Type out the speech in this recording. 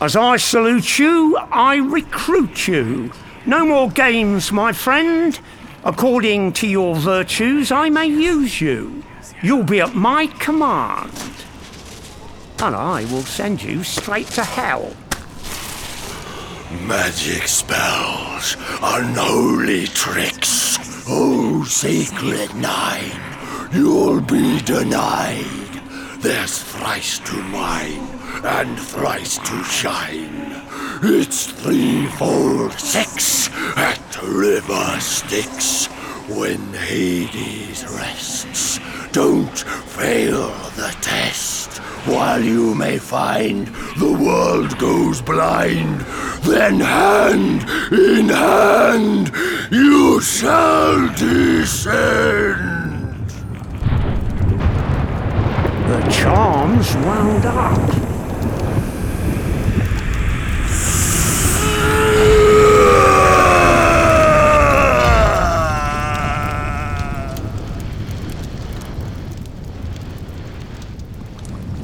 As I salute you, I recruit you. No more games, my friend. According to your virtues, I may use you. You'll be at my command. And I will send you straight to hell. Magic spells, unholy tricks. Oh, sacred nine, you'll be denied. There's thrice to mine and thrice to shine. It's 3, 4, 6 at River Styx. When Hades rests, don't fail the test. While you may find the world goes blind, then hand in hand you shall descend. The charm's wound up.